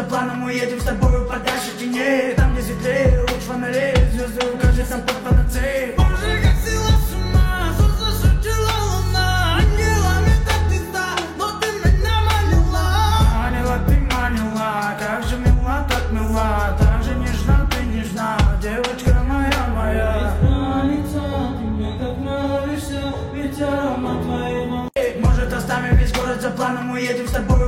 планом, мы едем с тобою подальше теней. Там, где светлее, луч фонарей, звезды укажут нам под панацеей. Боже, как сила с ума, солнце шутила луна. Ангелами так пизда, но ты меня манила. Манила, ты манила, как же мила, так мила. Так же нежна, ты нежна, девочка моя, моя. Ты мне так нравишься, ведь аромат твоей волны. Может, оставим весь город за планом, мы едем с тобой